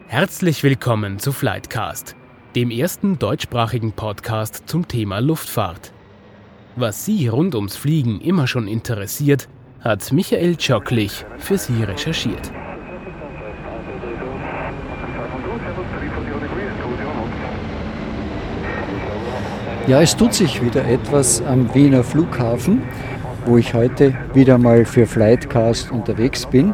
Herzlich willkommen zu Flightcast, dem ersten deutschsprachigen Podcast zum Thema Luftfahrt. Was Sie rund ums Fliegen immer schon interessiert, hat Michael Tschocklich für Sie recherchiert. Ja, es tut sich wieder etwas am Wiener Flughafen, wo ich heute wieder mal für Flightcast unterwegs bin.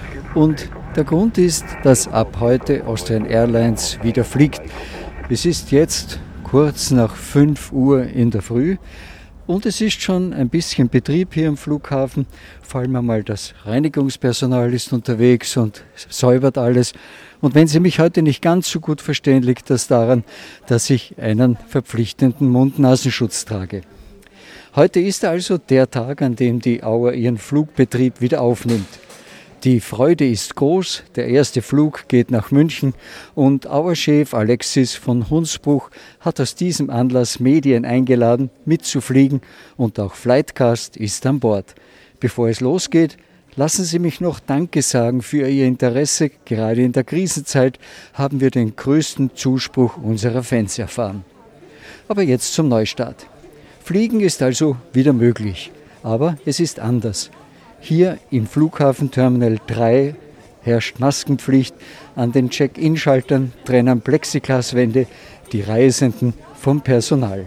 Und der Grund ist, dass ab heute Austrian Airlines wieder fliegt. Es ist jetzt kurz nach 5 Uhr in der Früh und es ist schon ein bisschen Betrieb hier im Flughafen. Vor allem einmal das Reinigungspersonal ist unterwegs und säubert alles. Und wenn Sie mich heute nicht ganz so gut verstehen, liegt das daran, dass ich einen verpflichtenden Mund-Nasenschutz trage. Heute ist also der Tag, an dem die Auer ihren Flugbetrieb wieder aufnimmt. Die Freude ist groß, der erste Flug geht nach München und Auer-Chef Alexis von Hunsbruch hat aus diesem Anlass Medien eingeladen, mitzufliegen und auch Flightcast ist an Bord. Bevor es losgeht, lassen Sie mich noch Danke sagen für Ihr Interesse. Gerade in der Krisenzeit haben wir den größten Zuspruch unserer Fans erfahren. Aber jetzt zum Neustart. Fliegen ist also wieder möglich, aber es ist anders. Hier im Flughafenterminal 3 herrscht Maskenpflicht. An den Check-in-Schaltern trennen Plexiglaswände die Reisenden vom Personal.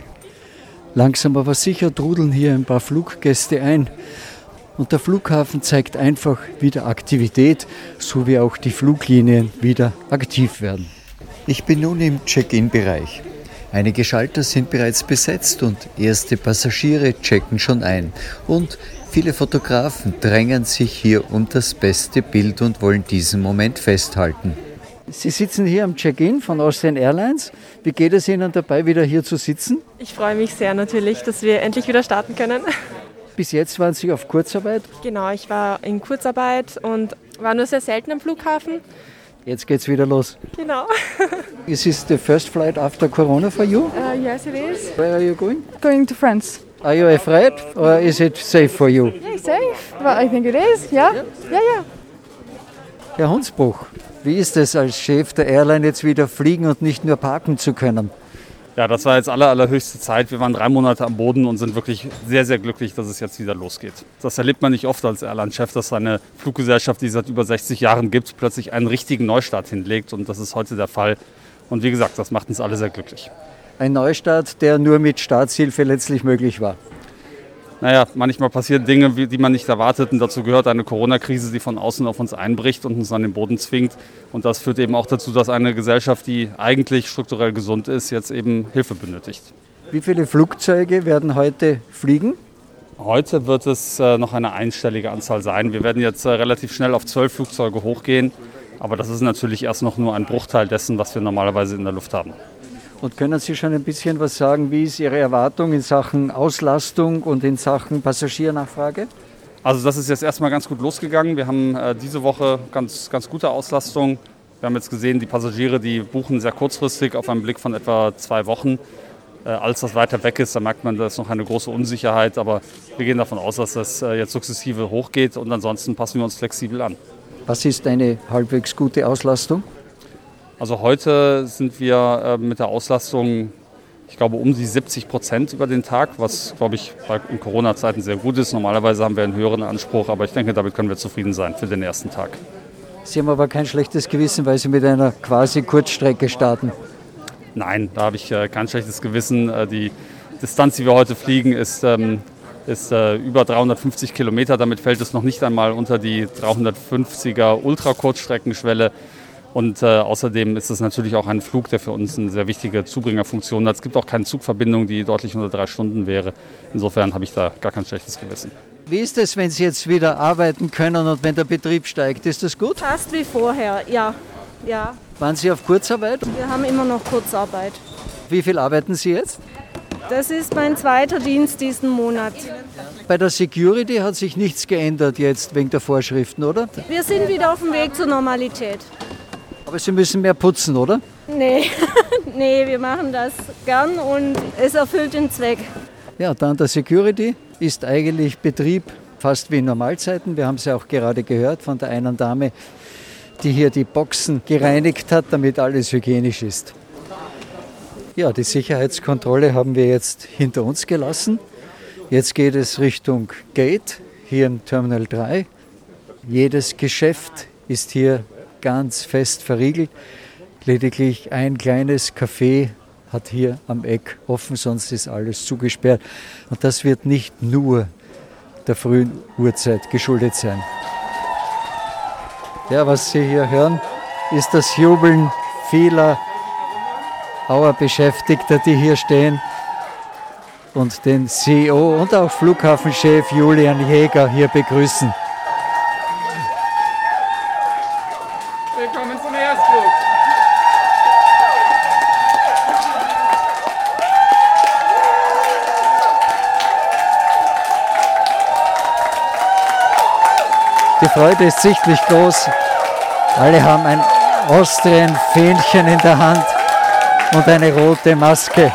Langsam aber sicher trudeln hier ein paar Fluggäste ein. Und der Flughafen zeigt einfach wieder Aktivität, so wie auch die Fluglinien wieder aktiv werden. Ich bin nun im Check-in-Bereich. Einige Schalter sind bereits besetzt und erste Passagiere checken schon ein. Und viele Fotografen drängen sich hier um das beste Bild und wollen diesen Moment festhalten. Sie sitzen hier am Check-in von Austrian Airlines. Wie geht es Ihnen dabei, wieder hier zu sitzen? Ich freue mich sehr natürlich, dass wir endlich wieder starten können. Bis jetzt waren Sie auf Kurzarbeit? Genau, ich war in Kurzarbeit und war nur sehr selten am Flughafen. Jetzt geht's wieder los. Genau. Is this the first flight after Corona for you? Yes, it is. Where are you going? Going to France. Are you afraid or is it safe for you? Yeah, safe. Well, I think it is. Yeah. Yeah. Herr Hunsbruch, wie ist es als Chef der Airline jetzt wieder fliegen und nicht nur parken zu können? Ja, das war jetzt allerhöchste Zeit. Wir waren 3 Monate am Boden und sind wirklich sehr, sehr glücklich, dass es jetzt wieder losgeht. Das erlebt man nicht oft als Airline-Chef, dass eine Fluggesellschaft, die es seit über 60 Jahren gibt, plötzlich einen richtigen Neustart hinlegt. Und das ist heute der Fall. Und wie gesagt, das macht uns alle sehr glücklich. Ein Neustart, der nur mit Staatshilfe letztlich möglich war. Naja, manchmal passieren Dinge, die man nicht erwartet. Und dazu gehört eine Corona-Krise, die von außen auf uns einbricht und uns an den Boden zwingt. Und das führt eben auch dazu, dass eine Gesellschaft, die eigentlich strukturell gesund ist, jetzt eben Hilfe benötigt. Wie viele Flugzeuge werden heute fliegen? Heute wird es noch eine einstellige Anzahl sein. Wir werden jetzt relativ schnell auf 12 Flugzeuge hochgehen. Aber das ist natürlich erst noch nur ein Bruchteil dessen, was wir normalerweise in der Luft haben. Und können Sie schon ein bisschen was sagen, wie ist Ihre Erwartung in Sachen Auslastung und in Sachen Passagiernachfrage? Also das ist jetzt erstmal ganz gut losgegangen. Wir haben diese Woche ganz gute Auslastung. Wir haben jetzt gesehen, die Passagiere, die buchen sehr kurzfristig auf einen Blick von etwa 2 Wochen. Alles, was weiter weg ist, da merkt man, da ist noch eine große Unsicherheit. Aber wir gehen davon aus, dass das jetzt sukzessive hochgeht und ansonsten passen wir uns flexibel an. Was ist eine halbwegs gute Auslastung? Also heute sind wir mit der Auslastung, ich glaube, um die 70% über den Tag, was, glaube ich, in Corona-Zeiten sehr gut ist. Normalerweise haben wir einen höheren Anspruch, aber ich denke, damit können wir zufrieden sein für den ersten Tag. Sie haben aber kein schlechtes Gewissen, weil Sie mit einer quasi Kurzstrecke starten. Nein, da habe ich kein schlechtes Gewissen. Die Distanz, die wir heute fliegen, ist über 350 Kilometer. Damit fällt es noch nicht einmal unter die 350er Ultrakurzstreckenschwelle. Und außerdem ist es natürlich auch ein Flug, der für uns eine sehr wichtige Zubringerfunktion hat. Es gibt auch keine Zugverbindung, die deutlich unter 3 Stunden wäre. Insofern habe ich da gar kein schlechtes Gewissen. Wie ist es, wenn Sie jetzt wieder arbeiten können und wenn der Betrieb steigt? Ist das gut? Fast wie vorher, ja. Waren Sie auf Kurzarbeit? Wir haben immer noch Kurzarbeit. Wie viel arbeiten Sie jetzt? Das ist mein 2. Dienst diesen Monat. Bei der Security hat sich nichts geändert jetzt wegen der Vorschriften, oder? Wir sind wieder auf dem Weg zur Normalität. Aber Sie müssen mehr putzen, oder? Nee, wir machen das gern und es erfüllt den Zweck. Ja, dann der Security ist eigentlich Betrieb fast wie in Normalzeiten. Wir haben es ja auch gerade gehört von der einen Dame, die hier die Boxen gereinigt hat, damit alles hygienisch ist. Ja, die Sicherheitskontrolle haben wir jetzt hinter uns gelassen. Jetzt geht es Richtung Gate, hier im Terminal 3. Jedes Geschäft ist hier ganz fest verriegelt. Lediglich ein kleines Café hat hier am Eck offen, sonst ist alles zugesperrt. Und das wird nicht nur der frühen Uhrzeit geschuldet sein. Ja, was Sie hier hören, ist das Jubeln vieler Auer-Beschäftigter, die hier stehen und den CEO und auch Flughafenchef Julian Jäger hier begrüßen. Willkommen zum Erstflug. Die Freude ist sichtlich groß. Alle haben ein Austrian-Fähnchen in der Hand und eine rote Maske.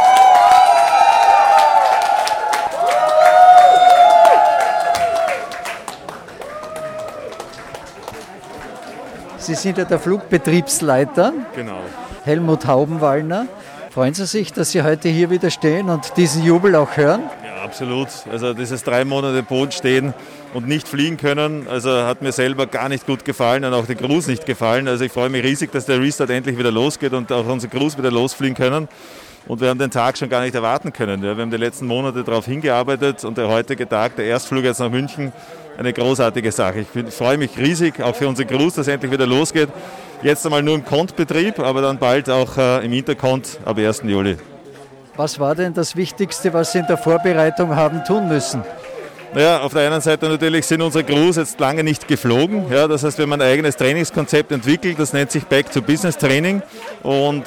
Sie sind ja der Flugbetriebsleiter. Genau. Helmut Haubenwallner. Freuen Sie sich, dass Sie heute hier wieder stehen und diesen Jubel auch hören? Ja, absolut. Also dieses 3 Monate Boden stehen und nicht fliegen können, also hat mir selber gar nicht gut gefallen und auch den Crews nicht gefallen. Also ich freue mich riesig, dass der Restart endlich wieder losgeht und auch unsere Crews wieder losfliegen können. Und wir haben den Tag schon gar nicht erwarten können. Ja, wir haben die letzten Monate darauf hingearbeitet und der heutige Tag, der Erstflug jetzt nach München, eine großartige Sache. Ich freue mich riesig, auch für unsere Crews, dass es endlich wieder losgeht. Jetzt einmal nur im Cont-Betrieb, aber dann bald auch im Intercont ab 1. Juli. Was war denn das Wichtigste, was Sie in der Vorbereitung haben tun müssen? Naja, auf der einen Seite natürlich sind unsere Crews jetzt lange nicht geflogen. Ja, das heißt, wir haben ein eigenes Trainingskonzept entwickelt, das nennt sich Back to Business Training. Und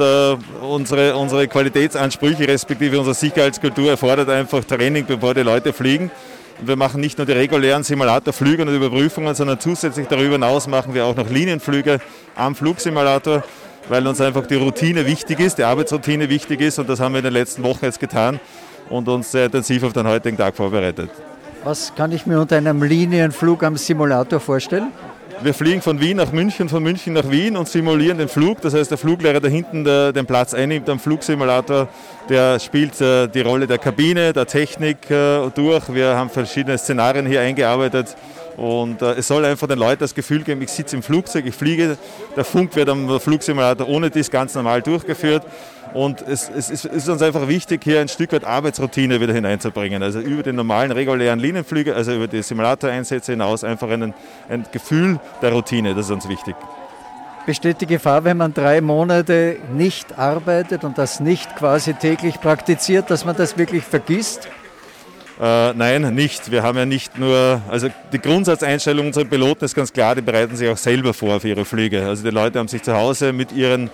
unsere Qualitätsansprüche respektive unsere Sicherheitskultur erfordert einfach Training, bevor die Leute fliegen. Und wir machen nicht nur die regulären Simulatorflüge und Überprüfungen, sondern zusätzlich darüber hinaus machen wir auch noch Linienflüge am Flugsimulator, weil uns einfach die Routine wichtig ist, die Arbeitsroutine wichtig ist. Und das haben wir in den letzten Wochen jetzt getan und uns sehr intensiv auf den heutigen Tag vorbereitet. Was kann ich mir unter einem Linienflug am Simulator vorstellen? Wir fliegen von Wien nach München, von München nach Wien und simulieren den Flug. Das heißt, der Fluglehrer, der hinten den Platz einnimmt am Flugsimulator, der spielt die Rolle der Kabine, der Technik durch. Wir haben verschiedene Szenarien hier eingearbeitet. Und es soll einfach den Leuten das Gefühl geben, ich sitze im Flugzeug, ich fliege, der Funk wird am Flugsimulator ohne dies ganz normal durchgeführt. Und es ist uns einfach wichtig, hier ein Stück weit Arbeitsroutine wieder hineinzubringen. Also über die normalen, regulären Linienflüge, also über die Simulatoreinsätze hinaus einfach ein Gefühl der Routine, das ist uns wichtig. Besteht die Gefahr, wenn man 3 Monate nicht arbeitet und das nicht quasi täglich praktiziert, dass man das wirklich vergisst? Nein, nicht. Wir haben ja nicht nur, also die Grundsatzeinstellung unserer Piloten ist ganz klar, die bereiten sich auch selber vor für ihre Flüge. Also die Leute haben sich zu Hause mit ihren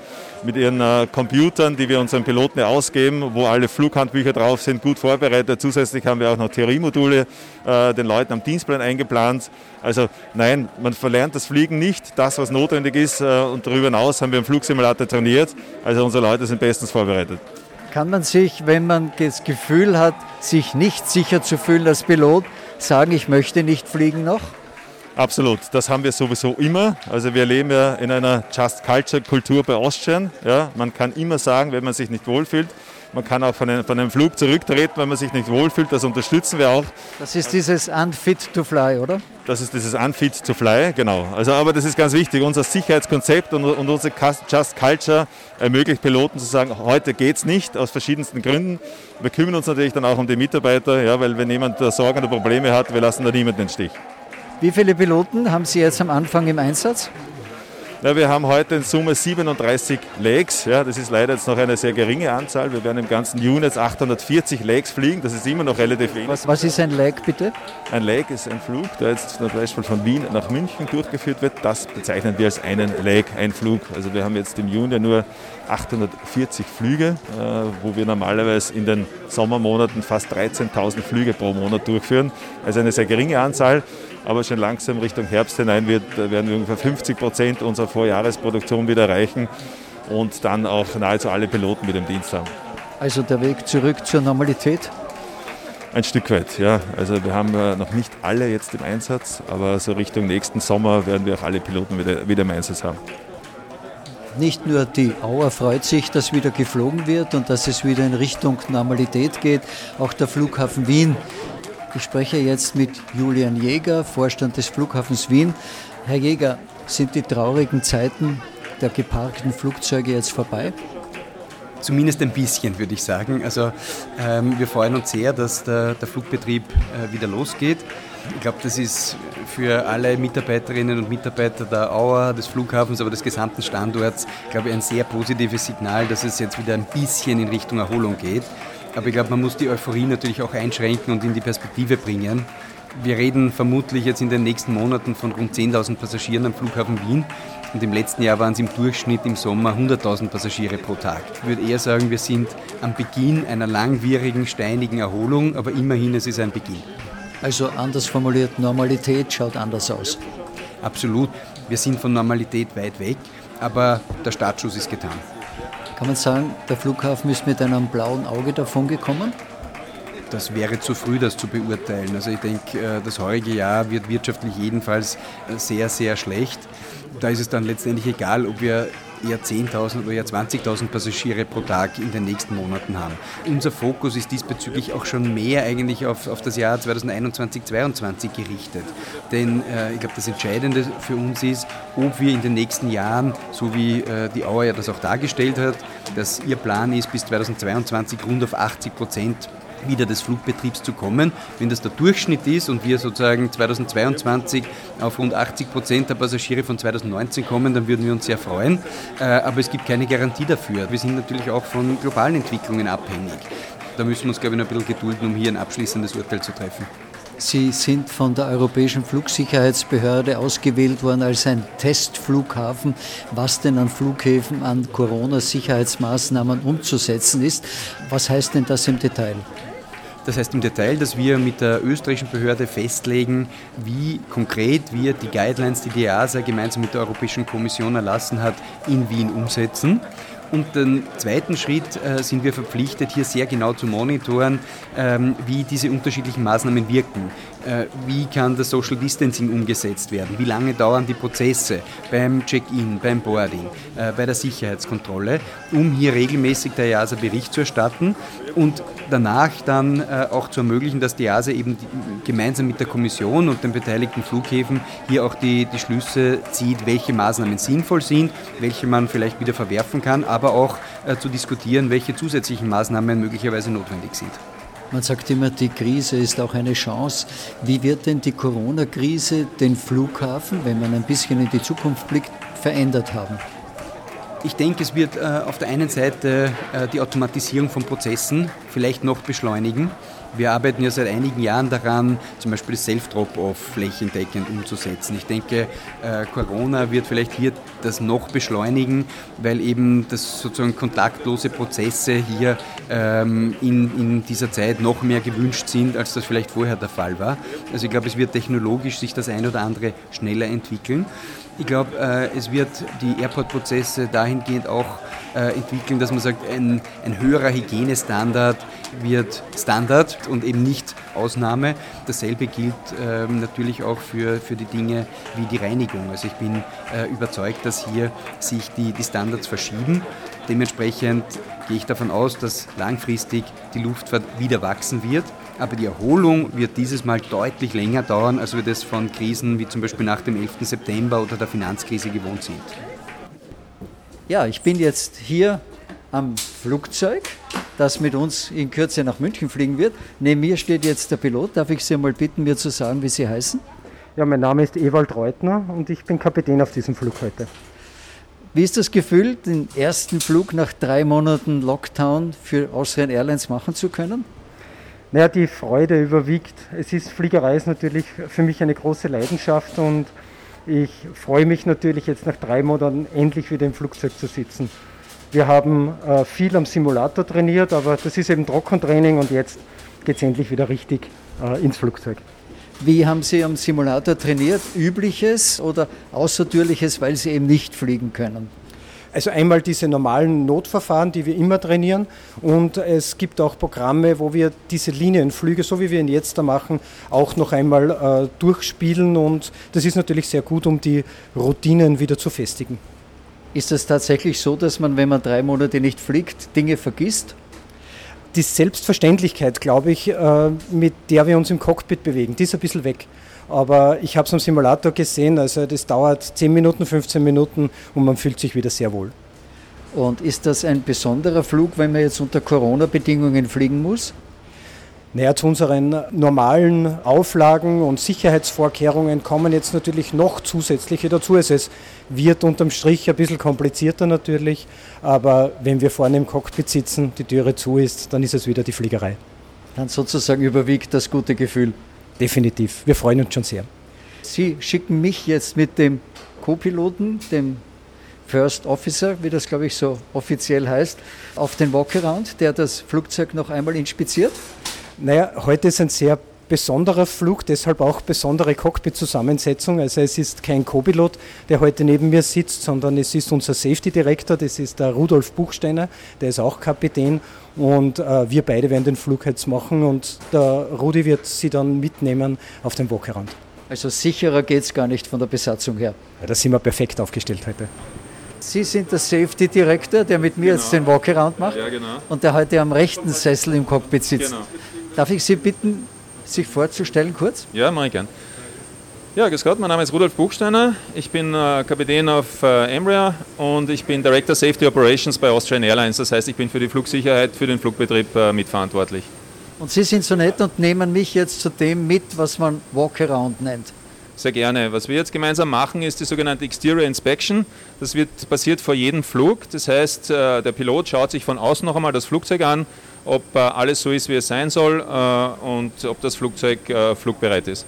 Computern, die wir unseren Piloten ausgeben, wo alle Flughandbücher drauf sind, gut vorbereitet. Zusätzlich haben wir auch noch Theoriemodule den Leuten am Dienstplan eingeplant. Also nein, man verlernt das Fliegen nicht, das was notwendig ist und darüber hinaus haben wir im Flugsimulator trainiert. Also unsere Leute sind bestens vorbereitet. Kann man sich, wenn man das Gefühl hat, sich nicht sicher zu fühlen als Pilot, sagen, ich möchte nicht fliegen noch? Absolut, das haben wir sowieso immer. Also wir leben ja in einer Just-Culture-Kultur bei Austrian. Ja, man kann immer sagen, wenn man sich nicht wohlfühlt. Man kann auch von einem Flug zurücktreten, wenn man sich nicht wohlfühlt. Das unterstützen wir auch. Das ist dieses Unfit to Fly, oder? Das ist dieses Unfit to Fly, genau. Also, aber das ist ganz wichtig. Unser Sicherheitskonzept und unsere Just Culture ermöglicht Piloten zu sagen, heute geht es nicht, aus verschiedensten Gründen. Wir kümmern uns natürlich dann auch um die Mitarbeiter, ja, weil wenn jemand Sorgen oder Probleme hat, wir lassen da niemanden in den Stich. Wie viele Piloten haben Sie jetzt am Anfang im Einsatz? Ja, wir haben heute in Summe 37 Legs. Ja, das ist leider jetzt noch eine sehr geringe Anzahl. Wir werden im ganzen Juni jetzt 840 Legs fliegen. Das ist immer noch relativ wenig. Was ist ein Leg, bitte? Ein Leg ist ein Flug, der jetzt zum Beispiel von Wien nach München durchgeführt wird. Das bezeichnen wir als einen Leg, ein Flug. Also wir haben jetzt im Juni nur 840 Flüge, wo wir normalerweise in den Sommermonaten fast 13.000 Flüge pro Monat durchführen. Also eine sehr geringe Anzahl. Aber schon langsam Richtung Herbst hinein werden wir ungefähr 50% unserer Vorjahresproduktion wieder erreichen und dann auch nahezu alle Piloten mit im Dienst haben. Also der Weg zurück zur Normalität? ein Stück weit. Ja. Also wir haben noch nicht alle jetzt im Einsatz, aber so Richtung nächsten Sommer werden wir auch alle Piloten wieder im Einsatz haben. Nicht nur die Auer freut sich, dass wieder geflogen wird und dass es wieder in Richtung Normalität geht, auch der Flughafen Wien. Ich spreche jetzt mit Julian Jäger, Vorstand des Flughafens Wien. Herr Jäger, sind die traurigen Zeiten der geparkten Flugzeuge jetzt vorbei? Zumindest ein bisschen, würde ich sagen. Also wir freuen uns sehr, dass der Flugbetrieb wieder losgeht. Ich glaube, das ist für alle Mitarbeiterinnen und Mitarbeiter der Auer, des Flughafens, aber des gesamten Standorts, glaube ich, ein sehr positives Signal, dass es jetzt wieder ein bisschen in Richtung Erholung geht. Aber ich glaube, man muss die Euphorie natürlich auch einschränken und in die Perspektive bringen. Wir reden vermutlich jetzt in den nächsten Monaten von rund 10.000 Passagieren am Flughafen Wien. Und im letzten Jahr waren es im Durchschnitt im Sommer 100.000 Passagiere pro Tag. Ich würde eher sagen, wir sind am Beginn einer langwierigen, steinigen Erholung, aber immerhin, es ist ein Beginn. Also anders formuliert, Normalität schaut anders aus. Absolut. Wir sind von Normalität weit weg, aber der Startschuss ist getan. Kann man sagen, der Flughafen ist mit einem blauen Auge davongekommen? Das wäre zu früh, das zu beurteilen. Also ich denke, das heurige Jahr wird wirtschaftlich jedenfalls sehr, sehr schlecht. Da ist es dann letztendlich egal, ob wir eher 10.000 oder eher 20.000 Passagiere pro Tag in den nächsten Monaten haben. Unser Fokus ist diesbezüglich auch schon mehr eigentlich auf das Jahr 2021-2022 gerichtet. Denn ich glaube, das Entscheidende für uns ist, ob wir in den nächsten Jahren, so wie die Auer ja das auch dargestellt hat, dass ihr Plan ist, bis 2022 rund auf 80% wieder des Flugbetriebs zu kommen. Wenn das der Durchschnitt ist und wir sozusagen 2022 auf rund 80% der Passagiere von 2019 kommen, dann würden wir uns sehr freuen. Aber es gibt keine Garantie dafür. Wir sind natürlich auch von globalen Entwicklungen abhängig. Da müssen wir uns, glaube ich, noch ein bisschen gedulden, um hier ein abschließendes Urteil zu treffen. Sie sind von der Europäischen Flugsicherheitsbehörde ausgewählt worden als ein Testflughafen, was denn an Flughäfen an Corona-Sicherheitsmaßnahmen umzusetzen ist. Was heißt denn das im Detail? Das heißt im Detail, dass wir mit der österreichischen Behörde festlegen, wie konkret wir die Guidelines, die die EASA gemeinsam mit der Europäischen Kommission erlassen hat, in Wien umsetzen. Und den zweiten Schritt sind wir verpflichtet, hier sehr genau zu monitoren, wie diese unterschiedlichen Maßnahmen wirken. Wie kann das Social Distancing umgesetzt werden? Wie lange dauern die Prozesse beim Check-in, beim Boarding, bei der Sicherheitskontrolle, um hier regelmäßig der EASA Bericht zu erstatten und danach dann auch zu ermöglichen, dass die EASA eben gemeinsam mit der Kommission und den beteiligten Flughäfen hier auch die Schlüsse zieht, welche Maßnahmen sinnvoll sind, welche man vielleicht wieder verwerfen kann, aber auch zu diskutieren, welche zusätzlichen Maßnahmen möglicherweise notwendig sind. Man sagt immer, die Krise ist auch eine Chance. Wie wird denn die Corona-Krise den Flughafen, wenn man ein bisschen in die Zukunft blickt, verändert haben? Ich denke, es wird auf der einen Seite die Automatisierung von Prozessen vielleicht noch beschleunigen. Wir arbeiten ja seit einigen Jahren daran, zum Beispiel das Self-Drop-Off flächendeckend umzusetzen. Ich denke, Corona wird vielleicht hier das noch beschleunigen, weil eben das sozusagen kontaktlose Prozesse hier in dieser Zeit noch mehr gewünscht sind, als das vielleicht vorher der Fall war. Also ich glaube, es wird technologisch sich das ein oder andere schneller entwickeln. Ich glaube, es wird die Airport-Prozesse dahingehend auch entwickeln, dass man sagt, ein höherer Hygienestandard wird Standard und eben nicht Ausnahme. Dasselbe gilt natürlich auch für die Dinge wie die Reinigung. Also ich bin überzeugt, dass hier sich die Standards verschieben. Dementsprechend gehe ich davon aus, dass langfristig die Luftfahrt wieder wachsen wird. Aber die Erholung wird dieses Mal deutlich länger dauern, als wir das von Krisen wie zum Beispiel nach dem 11. September oder der Finanzkrise gewohnt sind. Ja, ich bin jetzt hier am Flugzeug, das mit uns in Kürze nach München fliegen wird. Neben mir steht jetzt der Pilot. Darf ich Sie mal bitten, mir zu sagen, wie Sie heißen? Ja, mein Name ist Ewald Reutner und ich bin Kapitän auf diesem Flug heute. Wie ist das Gefühl, den ersten Flug nach 3 Monaten Lockdown für Austrian Airlines machen zu können? Naja, die Freude überwiegt. Fliegerei ist natürlich für mich eine große Leidenschaft und ich freue mich natürlich jetzt nach 3 Monaten endlich wieder im Flugzeug zu sitzen. Wir haben viel am Simulator trainiert, aber das ist eben Trockentraining und jetzt geht es endlich wieder richtig ins Flugzeug. Wie haben Sie am Simulator trainiert? Übliches oder Außertürliches, weil Sie eben nicht fliegen können? Also einmal diese normalen Notverfahren, die wir immer trainieren, und es gibt auch Programme, wo wir diese Linienflüge, so wie wir ihn jetzt da machen, auch noch einmal durchspielen, und das ist natürlich sehr gut, um die Routinen wieder zu festigen. Ist es tatsächlich so, dass man, wenn man 3 Monate nicht fliegt, Dinge vergisst? Die Selbstverständlichkeit, glaube ich, mit der wir uns im Cockpit bewegen, die ist ein bisschen weg. Aber ich habe es am Simulator gesehen, also das dauert 10 Minuten, 15 Minuten und man fühlt sich wieder sehr wohl. Und ist das ein besonderer Flug, wenn man jetzt unter Corona-Bedingungen fliegen muss? Naja, zu unseren normalen Auflagen und Sicherheitsvorkehrungen kommen jetzt natürlich noch zusätzliche dazu. Also es wird unterm Strich ein bisschen komplizierter natürlich, aber wenn wir vorne im Cockpit sitzen, die Türe zu ist, dann ist es wieder die Fliegerei. Dann sozusagen überwiegt das gute Gefühl. Definitiv, wir freuen uns schon sehr. Sie schicken mich jetzt mit dem Co-Piloten, dem First Officer, wie das glaube ich so offiziell heißt, auf den Walkaround, der das Flugzeug noch einmal inspiziert. Naja, heute ist ein sehr besonderer Flug, deshalb auch besondere Cockpit-Zusammensetzung. Also es ist kein Co-Pilot, der heute neben mir sitzt, sondern es ist unser Safety-Director, das ist der Rudolf Buchsteiner, der ist auch Kapitän, und wir beide werden den Flug jetzt machen und der Rudi wird sie dann mitnehmen auf den Walkaround. Also sicherer geht es gar nicht von der Besatzung her. Ja, da sind wir perfekt aufgestellt heute. Sie sind der Safety Director, der mit mir jetzt den Walkaround macht, und der heute am rechten Sessel im Cockpit sitzt. Genau. Darf ich Sie bitten, sich vorzustellen kurz? Ja, mache ich gern. Ja, grüß Gott, mein Name ist Rudolf Buchsteiner. Ich bin Kapitän auf Embraer und ich bin Director Safety Operations bei Austrian Airlines. Das heißt, ich bin für die Flugsicherheit, für den Flugbetrieb mitverantwortlich. Und Sie sind so nett und nehmen mich jetzt zu dem mit, was man Walkaround nennt. Sehr gerne. Was wir jetzt gemeinsam machen, ist die sogenannte Exterior Inspection. Das passiert vor jedem Flug. Das heißt, der Pilot schaut sich von außen noch einmal das Flugzeug an, ob alles so ist, wie es sein soll, und ob das Flugzeug flugbereit ist.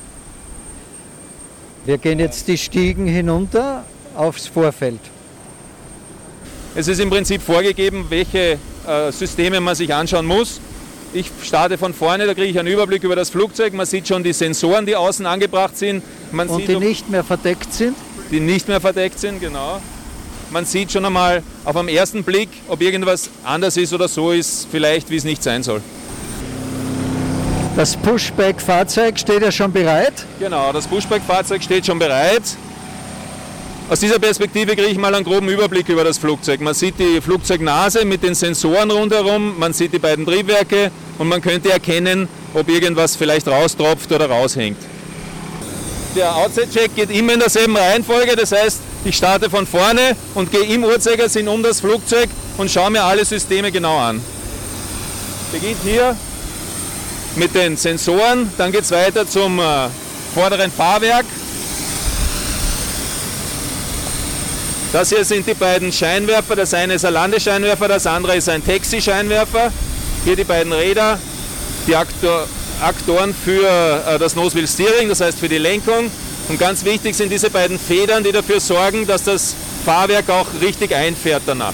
Wir gehen jetzt die Stiegen hinunter aufs Vorfeld. Es ist im Prinzip vorgegeben, welche Systeme man sich anschauen muss. Ich starte von vorne, da kriege ich einen Überblick über das Flugzeug. Man sieht schon die Sensoren, die außen angebracht sind. Man und sieht, die nicht mehr verdeckt sind? Die nicht mehr verdeckt sind, genau. Man sieht schon einmal auf den ersten Blick, ob irgendwas anders ist oder so ist, vielleicht wie es nicht sein soll. Das Pushback-Fahrzeug steht ja schon bereit? Genau, das Pushback-Fahrzeug steht schon bereit. Aus dieser Perspektive kriege ich mal einen groben Überblick über das Flugzeug. Man sieht die Flugzeugnase mit den Sensoren rundherum, man sieht die beiden Triebwerke und man könnte erkennen, ob irgendwas vielleicht raustropft oder raushängt. Der Outside-Check geht immer in derselben Reihenfolge, das heißt, ich starte von vorne und gehe im Uhrzeigersinn um das Flugzeug und schaue mir alle Systeme genau an. Beginnt hier mit den Sensoren, dann geht es weiter zum vorderen Fahrwerk. Das hier sind die beiden Scheinwerfer, das eine ist ein Landescheinwerfer, das andere ist ein Taxi-Scheinwerfer. Hier die beiden Räder, die Aktoren für das Nose-Wheel Steering, das heißt für die Lenkung. Und ganz wichtig sind diese beiden Federn, die dafür sorgen, dass das Fahrwerk auch richtig einfährt danach.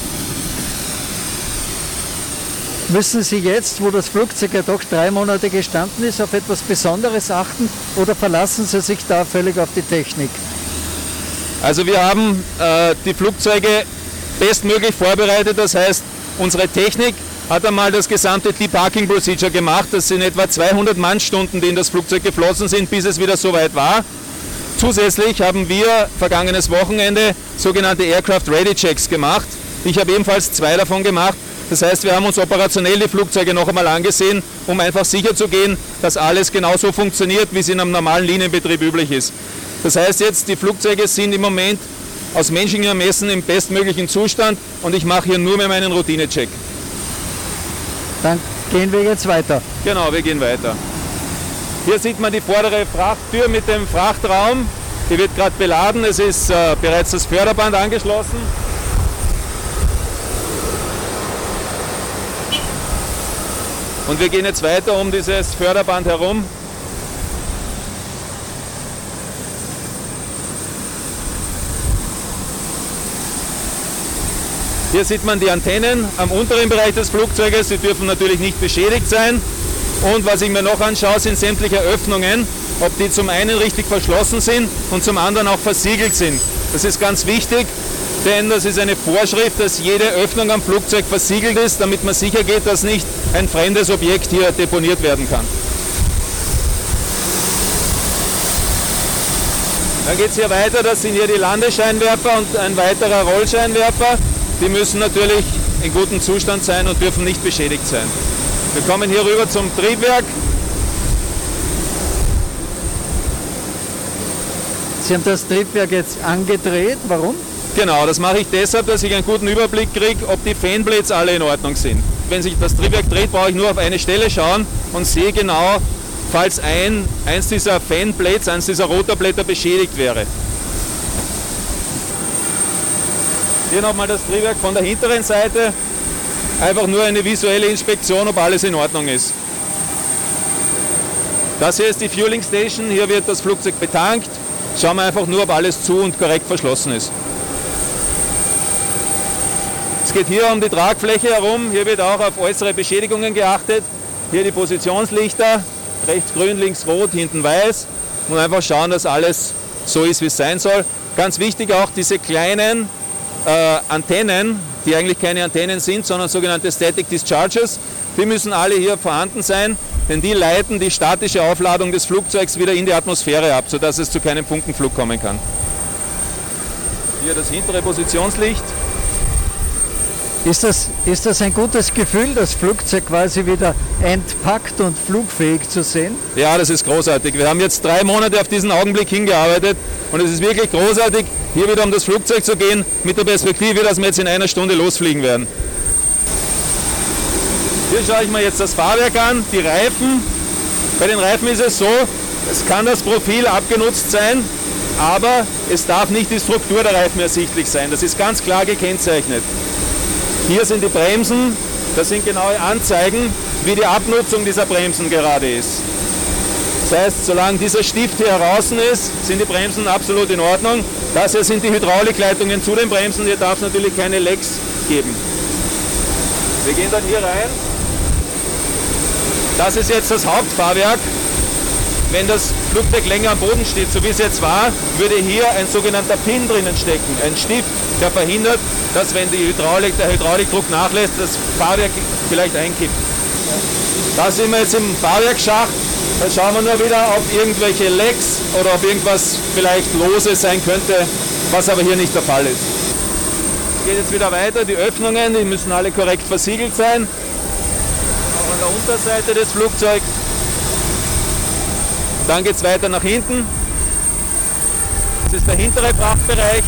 Müssen Sie jetzt, wo das Flugzeug ja doch 3 Monate gestanden ist, auf etwas Besonderes achten oder verlassen Sie sich da völlig auf die Technik? Also wir haben die Flugzeuge bestmöglich vorbereitet, das heißt, unsere Technik hat einmal das gesamte Deparking Procedure gemacht. Das sind etwa 200 Mannstunden, die in das Flugzeug geflossen sind, bis es wieder so weit war. Zusätzlich haben wir vergangenes Wochenende sogenannte Aircraft Ready Checks gemacht. Ich habe ebenfalls 2 davon gemacht. Das heißt, wir haben uns operationell die Flugzeuge noch einmal angesehen, um einfach sicher zu gehen, dass alles genauso funktioniert, wie es in einem normalen Linienbetrieb üblich ist. Das heißt jetzt, die Flugzeuge sind im Moment aus menschlichem Ermessen im bestmöglichen Zustand und ich mache hier nur mehr meinen Routine-Check. Dann gehen wir jetzt weiter. Genau, wir gehen weiter. Hier sieht man die vordere Frachttür mit dem Frachtraum. Die wird gerade beladen, es ist bereits das Förderband angeschlossen. Und wir gehen jetzt weiter um dieses Förderband herum. Hier sieht man die Antennen am unteren Bereich des Flugzeuges, die dürfen natürlich nicht beschädigt sein. Und was ich mir noch anschaue, sind sämtliche Öffnungen, ob die zum einen richtig verschlossen sind und zum anderen auch versiegelt sind. Das ist ganz wichtig, denn das ist eine Vorschrift, dass jede Öffnung am Flugzeug versiegelt ist, damit man sicher geht, dass nicht ein fremdes Objekt hier deponiert werden kann. Dann geht es hier weiter, das sind hier die Landescheinwerfer und ein weiterer Rollscheinwerfer. Die müssen natürlich in gutem Zustand sein und dürfen nicht beschädigt sein. Wir kommen hier rüber zum Triebwerk. Sie haben das Triebwerk jetzt angedreht, warum? Genau, das mache ich deshalb, dass ich einen guten Überblick kriege, ob die Fanblades alle in Ordnung sind. Wenn sich das Triebwerk dreht, brauche ich nur auf eine Stelle schauen und sehe genau, falls eins dieser Fanblades, eins dieser Rotorblätter beschädigt wäre. Hier nochmal das Triebwerk von der hinteren Seite. Einfach nur eine visuelle Inspektion, ob alles in Ordnung ist. Das hier ist die Fueling Station. Hier wird das Flugzeug betankt. Schauen wir einfach nur, ob alles zu und korrekt verschlossen ist. Es geht hier um die Tragfläche herum. Hier wird auch auf äußere Beschädigungen geachtet. Hier die Positionslichter. Rechts grün, links rot, hinten weiß. Und einfach schauen, dass alles so ist, wie es sein soll. Ganz wichtig auch diese kleinen Antennen, die eigentlich keine Antennen sind, sondern sogenannte Static Discharges. Die müssen alle hier vorhanden sein, denn die leiten die statische Aufladung des Flugzeugs wieder in die Atmosphäre ab, sodass es zu keinem Funkenflug kommen kann. Hier das hintere Positionslicht. Ist das ein gutes Gefühl, das Flugzeug quasi wieder entpackt und flugfähig zu sehen? Ja, das ist großartig. Wir haben jetzt 3 Monate auf diesen Augenblick hingearbeitet und es ist wirklich großartig, hier wieder um das Flugzeug zu gehen, mit der Perspektive, dass wir jetzt in einer Stunde losfliegen werden. Hier schaue ich mir jetzt das Fahrwerk an, die Reifen. Bei den Reifen ist es so, es kann das Profil abgenutzt sein, aber es darf nicht die Struktur der Reifen ersichtlich sein. Das ist ganz klar gekennzeichnet. Hier sind die Bremsen, das sind genaue Anzeigen, wie die Abnutzung dieser Bremsen gerade ist. Das heißt, solange dieser Stift hier heraus ist, sind die Bremsen absolut in Ordnung. Das hier sind die Hydraulikleitungen zu den Bremsen, hier darf es natürlich keine Lecks geben. Wir gehen dann hier rein. Das ist jetzt das Hauptfahrwerk. Wenn das Flugzeug länger am Boden steht, so wie es jetzt war, würde hier ein sogenannter Pin drinnen stecken, ein Stift, der verhindert, dass wenn der Hydraulikdruck nachlässt, das Fahrwerk vielleicht einkippt. Da sind wir jetzt im Fahrwerksschacht, da schauen wir nur wieder, ob irgendwelche Lecks oder ob irgendwas vielleicht lose sein könnte, was aber hier nicht der Fall ist. Es geht jetzt wieder weiter, die Öffnungen, die müssen alle korrekt versiegelt sein. Auch an der Unterseite des Flugzeugs. Dann geht es weiter nach hinten. Das ist der hintere Frachtbereich.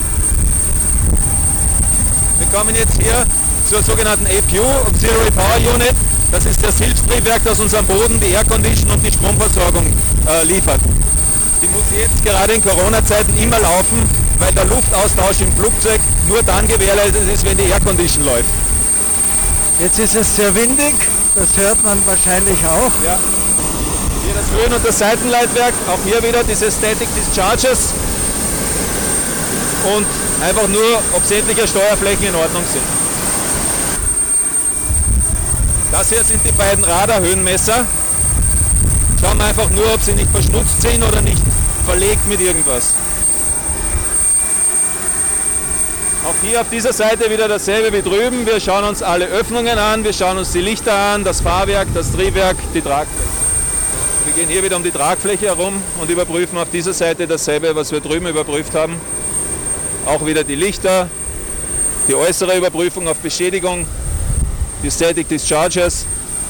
Wir kommen jetzt hier zur sogenannten APU, Auxiliary Power Unit. Das ist das Hilfstriebwerk, das uns am Boden die Aircondition und die Stromversorgung liefert. Die muss jetzt gerade in Corona-Zeiten immer laufen, weil der Luftaustausch im Flugzeug nur dann gewährleistet ist, wenn die Aircondition läuft. Jetzt ist es sehr windig, das hört man wahrscheinlich auch. Ja. Hier das Höhen- und das Seitenleitwerk, auch hier wieder diese Static Discharges und einfach nur, ob sämtliche Steuerflächen in Ordnung sind. Das hier sind die beiden Radarhöhenmesser. Schauen wir einfach nur, ob sie nicht verschnutzt sind oder nicht verlegt mit irgendwas. Auch hier auf dieser Seite wieder dasselbe wie drüben. Wir schauen uns alle Öffnungen an, wir schauen uns die Lichter an, das Fahrwerk, das Triebwerk, die Tragfläche. Wir gehen hier wieder um die Tragfläche herum und überprüfen auf dieser Seite dasselbe, was wir drüben überprüft haben. Auch wieder die Lichter, die äußere Überprüfung auf Beschädigung, die Static Discharges.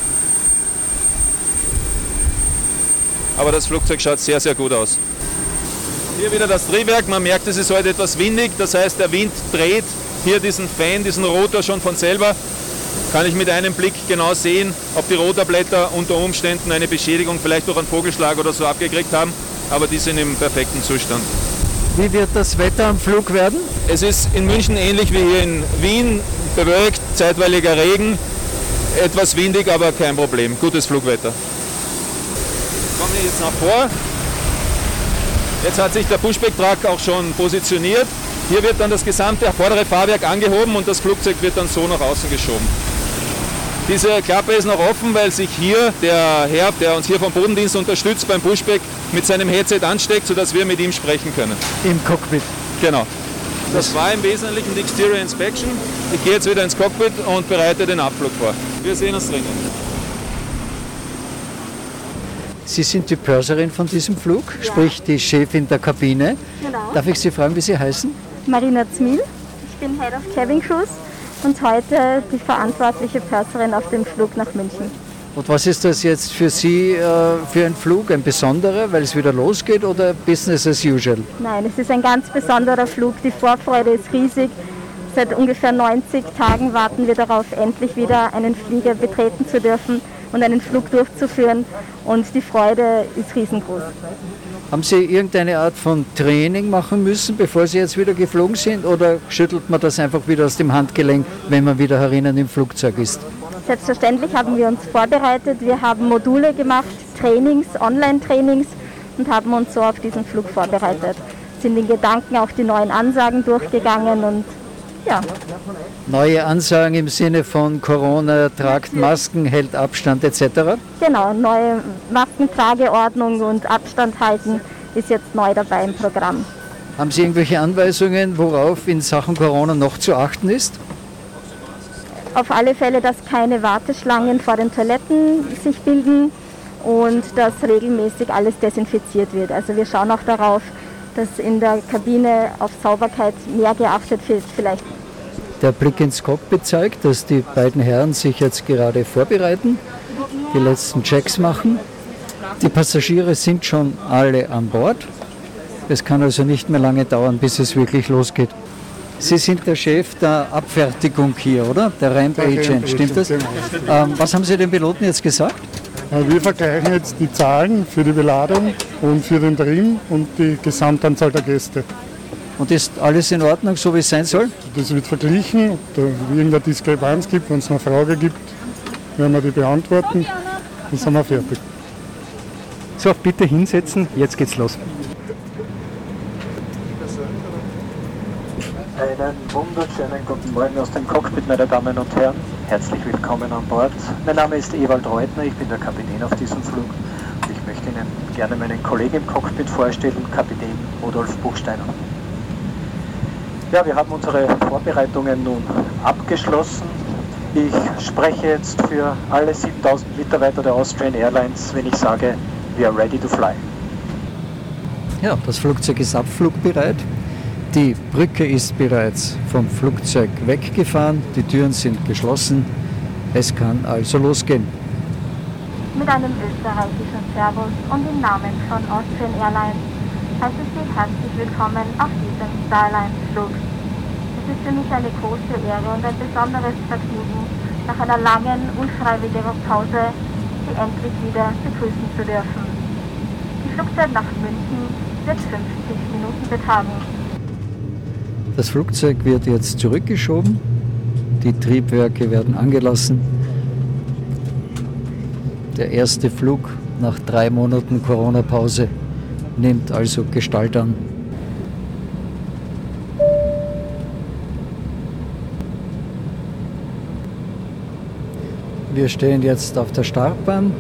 Aber das Flugzeug schaut sehr, sehr gut aus. Hier wieder das Triebwerk, man merkt, es ist heute etwas windig, das heißt der Wind dreht hier diesen Fan, diesen Rotor schon von selber. Kann ich mit einem Blick genau sehen, ob die Rotorblätter unter Umständen eine Beschädigung vielleicht durch einen Vogelschlag oder so abgekriegt haben, aber die sind im perfekten Zustand. Wie wird das Wetter am Flug werden? Es ist in München ähnlich wie hier in Wien, bewölkt, zeitweiliger Regen, etwas windig, aber kein Problem, gutes Flugwetter. Kommen wir jetzt nach vor. Jetzt hat sich der Pushback-Truck auch schon positioniert. Hier wird dann das gesamte vordere Fahrwerk angehoben und das Flugzeug wird dann so nach außen geschoben. Diese Klappe ist noch offen, weil sich hier der Herr, der uns hier vom Bodendienst unterstützt beim Pushback, mit seinem Headset ansteckt, sodass wir mit ihm sprechen können. Im Cockpit. Genau. Das war im Wesentlichen die Exterior Inspection. Ich gehe jetzt wieder ins Cockpit und bereite den Abflug vor. Wir sehen uns drinnen. Sie sind die Purserin von diesem Flug, sprich die Chefin der Kabine. Genau. Darf ich Sie fragen, wie Sie heißen? Marina Zmil, ich bin Head of Cabin Crews und heute die verantwortliche Purserin auf dem Flug nach München. Und was ist das jetzt für Sie für ein Flug? Ein besonderer, weil es wieder losgeht, oder Business as usual? Nein, es ist ein ganz besonderer Flug. Die Vorfreude ist riesig. Seit ungefähr 90 Tagen warten wir darauf, endlich wieder einen Flieger betreten zu dürfen und einen Flug durchzuführen. Und die Freude ist riesengroß. Haben Sie irgendeine Art von Training machen müssen, bevor Sie jetzt wieder geflogen sind? Oder schüttelt man das einfach wieder aus dem Handgelenk, wenn man wieder herinnen im Flugzeug ist? Selbstverständlich haben wir uns vorbereitet. Wir haben Module gemacht, Trainings, Online-Trainings und haben uns so auf diesen Flug vorbereitet. Sind in Gedanken auch die neuen Ansagen durchgegangen und ja. Neue Ansagen im Sinne von Corona, tragt Masken, hält Abstand etc.? Genau, neue Maskentrageordnung und Abstand halten ist jetzt neu dabei im Programm. Haben Sie irgendwelche Anweisungen, worauf in Sachen Corona noch zu achten ist? Auf alle Fälle, dass keine Warteschlangen vor den Toiletten sich bilden und dass regelmäßig alles desinfiziert wird. Also wir schauen auch darauf, dass in der Kabine auf Sauberkeit mehr geachtet wird vielleicht. Der Blick ins Cockpit zeigt, dass die beiden Herren sich jetzt gerade vorbereiten, die letzten Checks machen. Die Passagiere sind schon alle an Bord. Es kann also nicht mehr lange dauern, bis es wirklich losgeht. Sie sind der Chef der Abfertigung hier, oder? Der Ramp Agent, stimmt das? Was haben Sie den Piloten jetzt gesagt? Wir vergleichen jetzt die Zahlen für die Beladung und für den Trim und die Gesamtanzahl der Gäste. Und ist alles in Ordnung, so wie es sein soll? Das wird verglichen, ob da irgendeine Diskrepanz gibt, wenn es eine Frage gibt, werden wir die beantworten, dann sind wir fertig. So, bitte hinsetzen, jetzt geht's los. Einen wunderschönen guten Morgen aus dem Cockpit, meine Damen und Herren. Herzlich willkommen an Bord. Mein Name ist Ewald Reutner, ich bin der Kapitän auf diesem Flug. Und ich möchte Ihnen gerne meinen Kollegen im Cockpit vorstellen, Kapitän Rudolf Buchsteiner. Ja, wir haben unsere Vorbereitungen nun abgeschlossen. Ich spreche jetzt für alle 7000 Mitarbeiter der Austrian Airlines, wenn ich sage, we are ready to fly. Ja, das Flugzeug ist abflugbereit. Die Brücke ist bereits vom Flugzeug weggefahren, die Türen sind geschlossen. Es kann also losgehen. Mit einem österreichischen Servus und im Namen von Austrian Airlines heiße ich Sie herzlich willkommen auf diesem Starline-Flug. Es ist für mich eine große Ehre und ein besonderes Vergnügen, nach einer langen, unfreiwilligen Pause Sie endlich wieder begrüßen zu dürfen. Die Flugzeit nach München wird 50 Minuten betragen. Das Flugzeug wird jetzt zurückgeschoben, die Triebwerke werden angelassen. Der erste Flug nach 3 Monaten Corona-Pause nimmt also Gestalt an. Wir stehen jetzt auf der Startbahn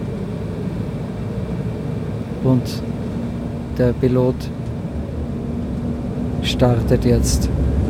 und der Pilot startet jetzt.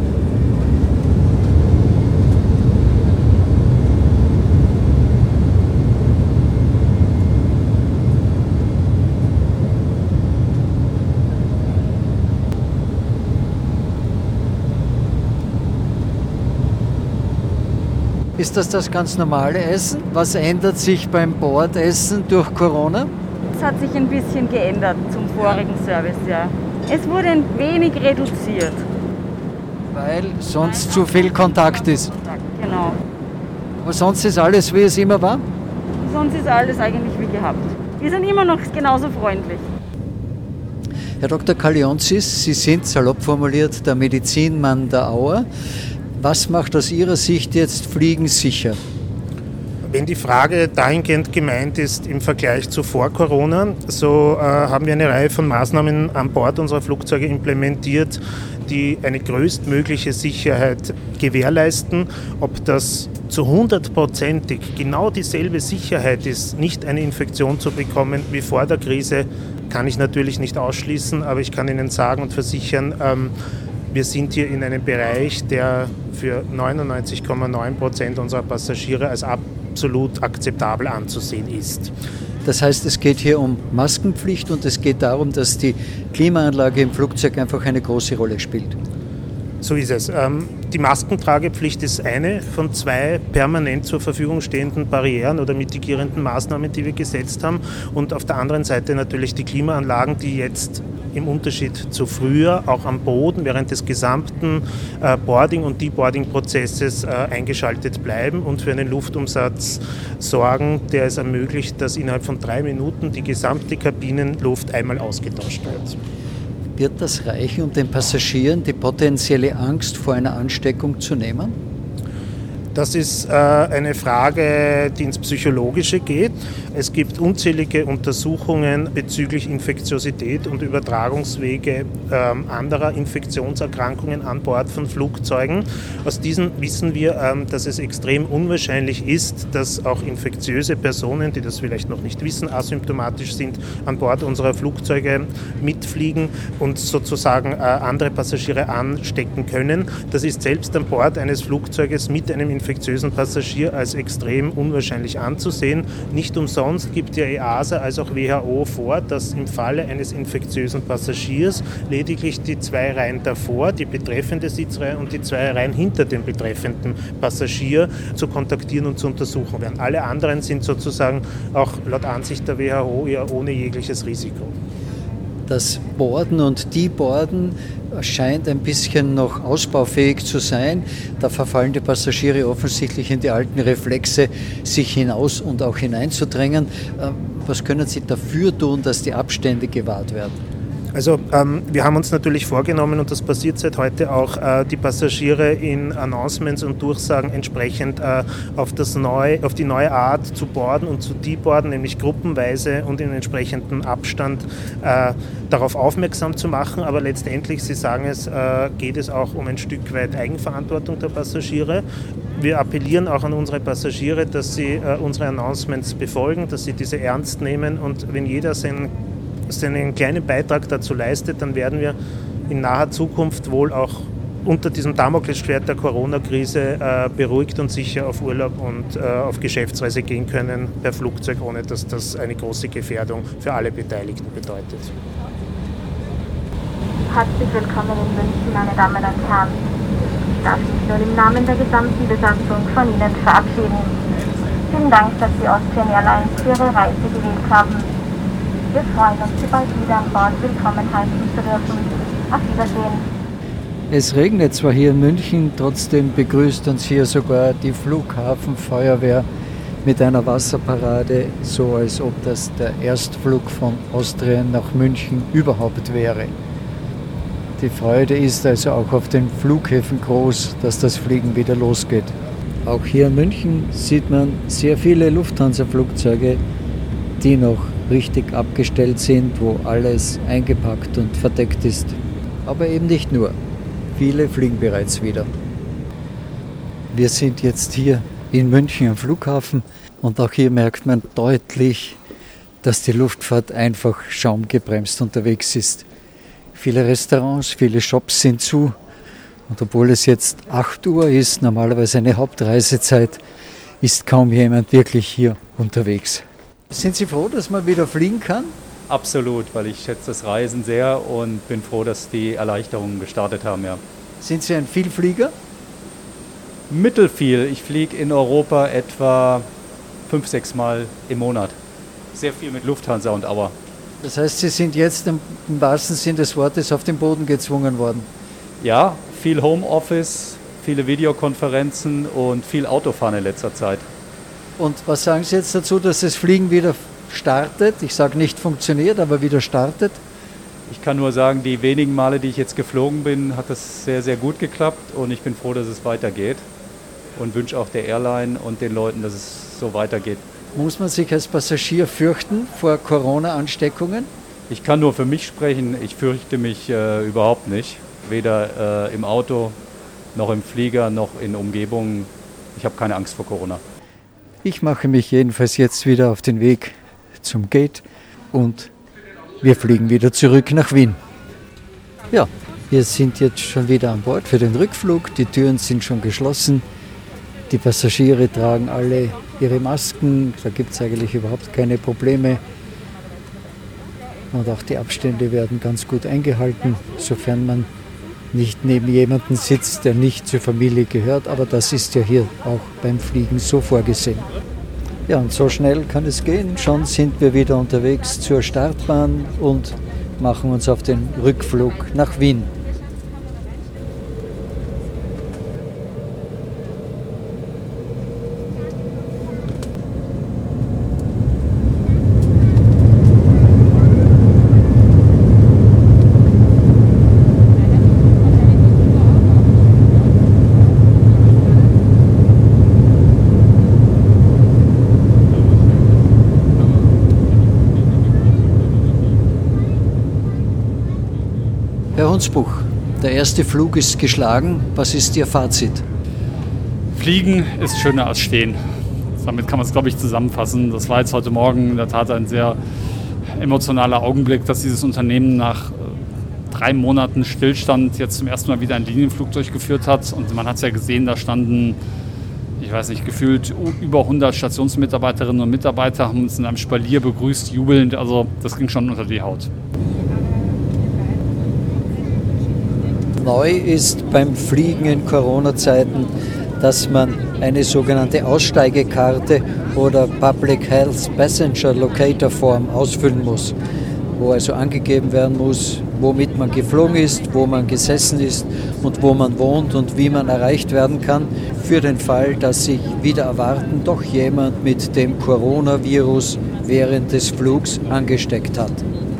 Ist das ganz normale Essen? Was ändert sich beim Bordessen durch Corona? Es hat sich ein bisschen geändert zum vorigen Service, ja. Es wurde ein wenig reduziert. Weil sonst zu viel Kontakt ist. Genau. Aber sonst ist alles, wie es immer war? Sonst ist alles eigentlich wie gehabt. Wir sind immer noch genauso freundlich. Herr Dr. Kalionzis, Sie sind, salopp formuliert, der Medizinmann der Auer. Was macht aus Ihrer Sicht jetzt Fliegen sicher? Wenn die Frage dahingehend gemeint ist im Vergleich zu vor Corona, so haben wir eine Reihe von Maßnahmen an Bord unserer Flugzeuge implementiert, die eine größtmögliche Sicherheit gewährleisten. Ob das zu 100%ig genau dieselbe Sicherheit ist, nicht eine Infektion zu bekommen wie vor der Krise, kann ich natürlich nicht ausschließen, aber ich kann Ihnen sagen und versichern, wir sind hier in einem Bereich, der für 99,9% unserer Passagiere als absolut akzeptabel anzusehen ist. Das heißt, es geht hier um Maskenpflicht und es geht darum, dass die Klimaanlage im Flugzeug einfach eine große Rolle spielt. So ist es. Die Maskentragepflicht ist eine von 2 permanent zur Verfügung stehenden Barrieren oder mitigierenden Maßnahmen, die wir gesetzt haben. Und auf der anderen Seite natürlich die Klimaanlagen, die jetzt im Unterschied zu früher auch am Boden während des gesamten Boarding- und Deboarding-Prozesses eingeschaltet bleiben und für einen Luftumsatz sorgen, der es ermöglicht, dass innerhalb von 3 Minuten die gesamte Kabinenluft einmal ausgetauscht wird. Wird das reichen, um den Passagieren die potenzielle Angst vor einer Ansteckung zu nehmen? Das ist eine Frage, die ins Psychologische geht. Es gibt unzählige Untersuchungen bezüglich Infektiosität und Übertragungswege anderer Infektionserkrankungen an Bord von Flugzeugen. Aus diesen wissen wir, dass es extrem unwahrscheinlich ist, dass auch infektiöse Personen, die das vielleicht noch nicht wissen, asymptomatisch sind, an Bord unserer Flugzeuge mitfliegen und sozusagen andere Passagiere anstecken können. Das ist selbst an Bord eines Flugzeuges mit einem infektiösen Passagier als extrem unwahrscheinlich anzusehen. Nicht umsonst gibt ja EASA als auch WHO vor, dass im Falle eines infektiösen Passagiers lediglich die 2 Reihen davor, die betreffende Sitzreihe und die 2 Reihen hinter dem betreffenden Passagier zu kontaktieren und zu untersuchen werden. Alle anderen sind sozusagen auch laut Ansicht der WHO eher ohne jegliches Risiko. Das Boarden und Deboarden scheint ein bisschen noch ausbaufähig zu sein. Da verfallen die Passagiere offensichtlich in die alten Reflexe, sich hinaus und auch hineinzudrängen. Was können Sie dafür tun, dass die Abstände gewahrt werden? Also wir haben uns natürlich vorgenommen, und das passiert seit heute auch, die Passagiere in Announcements und Durchsagen entsprechend auf die neue Art zu boarden und zu deboarden, nämlich gruppenweise und in entsprechendem Abstand darauf aufmerksam zu machen. Aber letztendlich, Sie sagen es, geht es auch um ein Stück weit Eigenverantwortung der Passagiere. Wir appellieren auch an unsere Passagiere, dass sie unsere Announcements befolgen, dass sie diese ernst nehmen, und wenn jeder seinen kleinen Beitrag dazu leistet, dann werden wir in naher Zukunft wohl auch unter diesem Damoklesschwert der Corona-Krise beruhigt und sicher auf Urlaub und auf Geschäftsreise gehen können per Flugzeug, ohne dass das eine große Gefährdung für alle Beteiligten bedeutet. Herzlich willkommen in München, meine Damen und Herren. Ich darf mich nun im Namen der gesamten Besatzung von Ihnen verabschieden. Vielen Dank, dass Sie Austrian Airlines für Ihre Reise gewählt haben. Wir freuen uns, Sie bald wieder an Bord willkommen heißen zu dürfen. Auf Wiedersehen. Es regnet zwar hier in München, trotzdem begrüßt uns hier sogar die Flughafenfeuerwehr mit einer Wasserparade, so als ob das der Erstflug von Austrian nach München überhaupt wäre. Die Freude ist also auch auf den Flughäfen groß, dass das Fliegen wieder losgeht. Auch hier in München sieht man sehr viele Lufthansa-Flugzeuge, die noch richtig abgestellt sind, wo alles eingepackt und verdeckt ist. Aber eben nicht nur. Viele fliegen bereits wieder. Wir sind jetzt hier in München am Flughafen und auch hier merkt man deutlich, dass die Luftfahrt einfach schaumgebremst unterwegs ist. Viele Restaurants, viele Shops sind zu und obwohl es jetzt 8 Uhr ist, normalerweise eine Hauptreisezeit, ist kaum jemand wirklich hier unterwegs. Sind Sie froh, dass man wieder fliegen kann? Absolut, weil ich schätze das Reisen sehr und bin froh, dass die Erleichterungen gestartet haben. Ja. Sind Sie ein Vielflieger? Mittelfiel. Ich fliege in Europa etwa 5-6 Mal im Monat. Sehr viel mit Lufthansa und Auer. Das heißt, Sie sind jetzt im wahrsten Sinn des Wortes auf den Boden gezwungen worden? Ja, viel Homeoffice, viele Videokonferenzen und viel Autofahren in letzter Zeit. Und was sagen Sie jetzt dazu, dass das Fliegen wieder startet? Ich sage nicht funktioniert, aber wieder startet? Ich kann nur sagen, die wenigen Male, die ich jetzt geflogen bin, hat das sehr, sehr gut geklappt und ich bin froh, dass es weitergeht und wünsche auch der Airline und den Leuten, dass es so weitergeht. Muss man sich als Passagier fürchten vor Corona-Ansteckungen? Ich kann nur für mich sprechen, ich fürchte mich überhaupt nicht. Weder im Auto, noch im Flieger, noch in Umgebungen. Ich habe keine Angst vor Corona. Ich mache mich jedenfalls jetzt wieder auf den Weg zum Gate und wir fliegen wieder zurück nach Wien. Ja, Wir sind jetzt schon wieder an Bord für den Rückflug. Die Türen sind schon geschlossen. Die Passagiere tragen alle ihre Masken. Da gibt es eigentlich überhaupt keine Probleme. Und auch die Abstände werden ganz gut eingehalten, sofern man nicht neben jemandem sitzt, der nicht zur Familie gehört. Aber das ist ja hier auch beim Fliegen so vorgesehen. Ja, und so schnell kann es gehen. Schon sind wir wieder unterwegs zur Startbahn und machen uns auf den Rückflug nach Wien. Herr Hunsbuch, der erste Flug ist geschlagen. Was ist Ihr Fazit? Fliegen ist schöner als stehen. Damit kann man es, glaube ich, zusammenfassen. Das war jetzt heute Morgen in der Tat ein sehr emotionaler Augenblick, dass dieses Unternehmen nach 3 Monaten Stillstand jetzt zum ersten Mal wieder einen Linienflug durchgeführt hat. Und man hat es ja gesehen, da standen, ich weiß nicht, gefühlt über 100 Stationsmitarbeiterinnen und Mitarbeiter, haben uns in einem Spalier begrüßt, jubelnd. Also das ging schon unter die Haut. Neu ist beim Fliegen in Corona-Zeiten, dass man eine sogenannte Aussteigekarte oder Public Health Passenger Locator Form ausfüllen muss, wo also angegeben werden muss, womit man geflogen ist, wo man gesessen ist und wo man wohnt und wie man erreicht werden kann, für den Fall, dass sich wieder erwarten doch jemand mit dem Coronavirus während des Flugs angesteckt hat.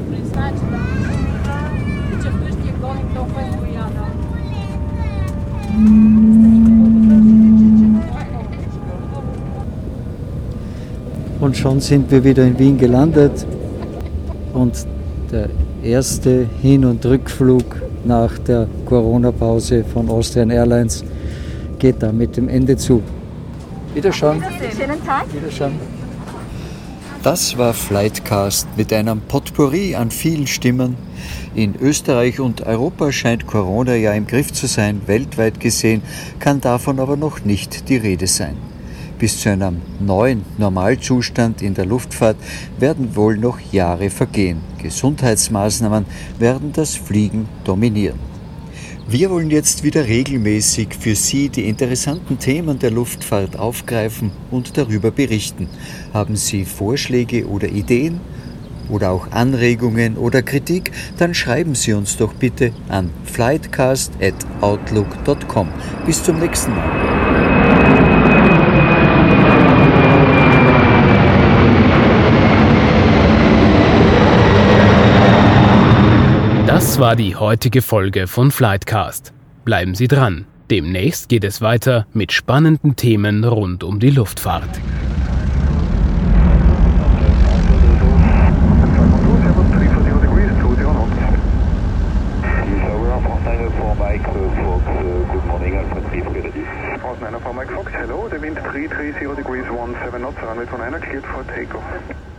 Und schon sind wir wieder in Wien gelandet und der erste Hin- und Rückflug nach der Corona-Pause von Austrian Airlines geht da mit dem Ende zu. Wiederschauen. Schönen Tag. Wiederschauen. Das war Flightcast mit einem Potpourri an vielen Stimmen. In Österreich und Europa scheint Corona ja im Griff zu sein. Weltweit gesehen kann davon aber noch nicht die Rede sein. Bis zu einem neuen Normalzustand in der Luftfahrt werden wohl noch Jahre vergehen. Gesundheitsmaßnahmen werden das Fliegen dominieren. Wir wollen jetzt wieder regelmäßig für Sie die interessanten Themen der Luftfahrt aufgreifen und darüber berichten. Haben Sie Vorschläge oder Ideen oder auch Anregungen oder Kritik, dann schreiben Sie uns doch bitte an flightcast@outlook.com. Bis zum nächsten Mal. Das war die heutige Folge von Flightcast. Bleiben Sie dran. Demnächst geht es weiter mit spannenden Themen rund um die Luftfahrt. Mike Fox, hello, the wind 330 degrees 17 knots, runway 29 cleared for takeoff.